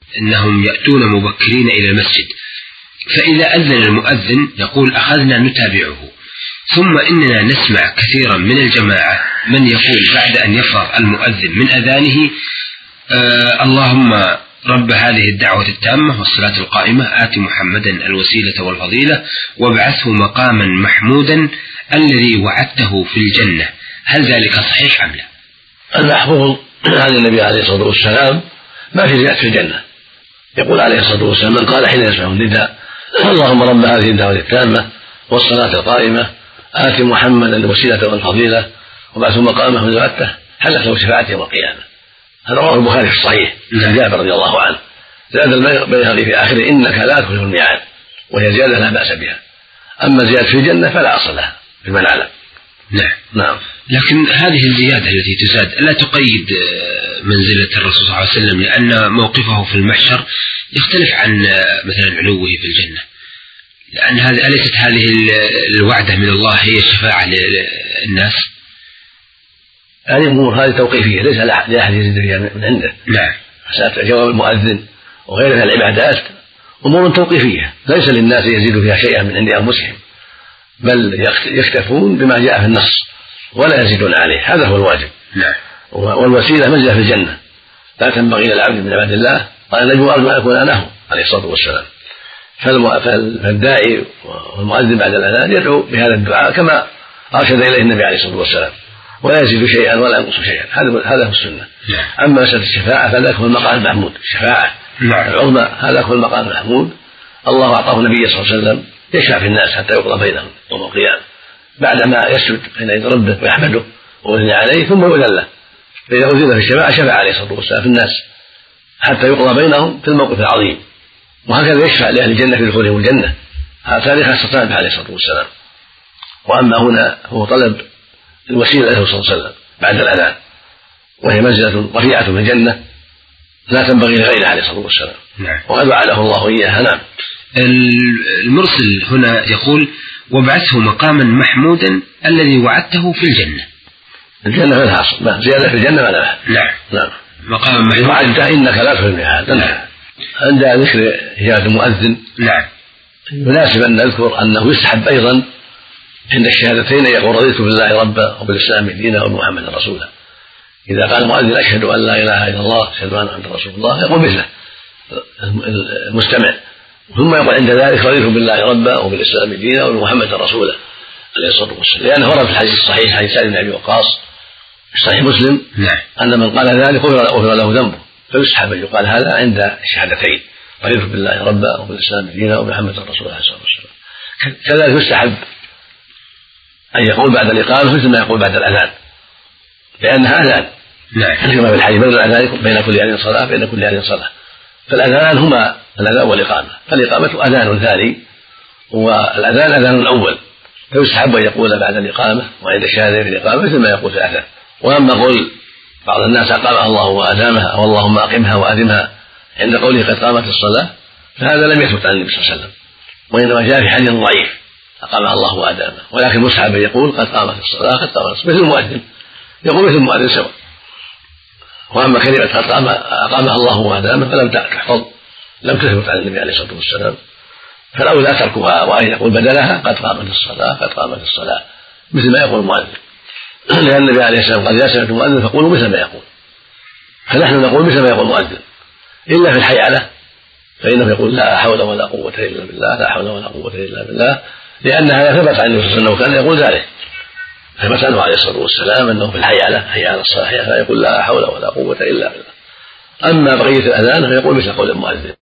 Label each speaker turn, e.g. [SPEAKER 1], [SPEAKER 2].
[SPEAKER 1] أنهم يأتون مبكرين إلى المسجد، فإذا أذن المؤذن يقول أخذنا نتابعه، ثم إننا نسمع كثيرا من الجماعة من يقول بعد أن يفرغ المؤذن من أذانه اللهم رب هذه الدعوة التامة والصلاة القائمة آت محمدا الوسيلة والفضيلة وابعثه مقاما محمودا الذي وعدته في الجنة. هل ذلك صحيح أم لا؟
[SPEAKER 2] المحفوظ عن النبي عليه الصلاة والسلام ما في زيادة في الجنة. يقول عليه الصلاة والسلام من قال حين يسمع النداء اللهم رب هذه الدعوة التامة والصلاة القائمة آت محمدا الوسيلة والفضيلة وابعثه مقامه الذي وعدته حلت له شفاعته يوم القيامة. هذا رواه البخاري في الصحيح عن جابر رضي الله عنه. زاد البيهقي في آخره إنك لا تخلف الميعاد، وهي زيادة لا بأس بها. أما زيادة في الجنة فلا أصل لها بما نعلم.
[SPEAKER 1] نعم. لكن هذه الزيادة التي تزاد لا تقيد منزلة الرسول صلى الله عليه وسلم، لأن موقفه في المحشر يختلف عن مثلا علوه في الجنة، لأن أليست هذه الوعدة من الله هي الشفاعة للناس؟
[SPEAKER 2] هذه الأمور هذه توقيفية ليس لأحد يزيد فيها من عنده.
[SPEAKER 1] نعم.
[SPEAKER 2] جواب المؤذن وغيرها العبادات أمور توقيفية ليس للناس يزيد فيها شيئا من عند أنفسهم، بل يكتفون بما جاء في النص ولا يزيدون عليه. هذا هو الواجب.
[SPEAKER 1] نعم.
[SPEAKER 2] والوسيلة منزلة في الجنة لا تنبغي إلى العبد من عباد الله، قال نجو أرجو أن أكون أنا عليه الصلاة والسلام. فالداعي والمؤذن بعد الأذان يدعو بهذا الدعاء كما أرشد إليه النبي عليه الصلاة والسلام، ولا يزيد شيئا ولا ينقص شيئا. هذا هو السنة. أما مسألة الشفاعة فذاك هو المقام المحمود، الشفاعة العظمى هذا هو المقام المحمود. الله أعطاه النبي صلى الله عليه وسلم يشفع في الناس حتى يقضى بينهم يوم القيامة بعدما يسجد حين يد ربه ويحمده ويثني عليه ثم يؤذن له، فإذا أذن في الشفاعة شفع عليه الصلاة والسلام في الناس حتى يقضى بينهم في الموقف العظيم. وهكذا يشفع لأهل الجنة في دخولهم الجنة. هذا خاصتان عليه الصلاة والسلام. وأما هنا هو طلب الوسيلة له صلى الله عليه وسلم بعد الأذان، وهي منزلة رفيعة في الجنة لا تنبغي لغيره عليه الصلاة والسلام. وقد وعده الله إياها. نعم.
[SPEAKER 1] المرسل هنا يقول وابعثه مقاما محمودا الذي وعدته في الجنة.
[SPEAKER 2] الجنة ما لها أصل، زيادة في الجنة ما لها.
[SPEAKER 1] نعم. مقاما محمودا
[SPEAKER 2] وعدته إنك لا تخلف الميعاد. عند ذكر إجابة المؤذن يناسب أن نذكر أنه يسحب أيضا عند الشهادتين يقول رضيت بالله ربا وبالإسلام دينا وبمحمد رسولا. إذا قال المؤذن أشهد أن لا إله إلا الله أشهد أن محمدا رسول الله يقول مثله المستمع، ثم يقول عند ذلك رضيت بالله ربا وبالإسلام دينا وبمحمد رسولا عليه الصلاة والسلام، لأنه ورد في الحديث الصحيح حديث سعد بن أبي وقاص في صحيح مسلم أن من قال ذلك غفر له ذنبه، فيسحب أن يقال هذا عند الشهادتين رضيت بالله ربا وبالإسلام دينا وبمحمد رسول الله صلى الله عليه وسلم. كذلك يستحب أن يقول بعد الإقامة مثل ما يقول بعد الأذان، لأنها أذان. كما في الحديث بين كل آن صلاة بين كل آن صلاة. فالأذان هما الأذان والإقامة، فالإقامة أذان ثاني والأذان أذان الأول، فيستحب أن يقول بعد الإقامة وعند الشهادة في الإقامة مثل ما يقول في الأذان. وأما قول بعض الناس أقامها الله وأدامها أو اللهم أقمها وأدمها عند قوله قد قامت الصلاة فهذا لم يثبت عن النبي صلى الله عليه وسلم، وإنما جاء في حديث ضعيف أقامها الله وأدامها، ولكن مستحب يقول قد قامت الصلاة قد قامت الصلاة مثل المؤذن يقول مثل المؤذن سواء. وأما كلمة قد أقامها الله وأدامها فلم تحفظ لم تثبت عن النبي عليه الصلاة والسلام، فالأولى تركها وأن يقول بدلها قد قامت الصلاة قد قامت الصلاة مثل ما يقول المؤذن، لأن النبي عليه الصلاة والسلام قال إذا سمعتم المؤذن فقولوا مثل ما يقول، فنحن نقول مثل ما يقول المؤذن إلا في الحيعلة فإنه يقول لا حول ولا قوة إلا بالله لا حول ولا قوة إلا بالله، لأنها ثبت عن النبي صلى الله عليه وسلم أنه كان يقول ذلك، ثبت عنه عليه الصلاة والسلام أنه في الحيعلة حي على الصلاة يقول لا حول ولا قوة إلا بالله. أما بقية الأذان فيقول مثل قول المؤذن.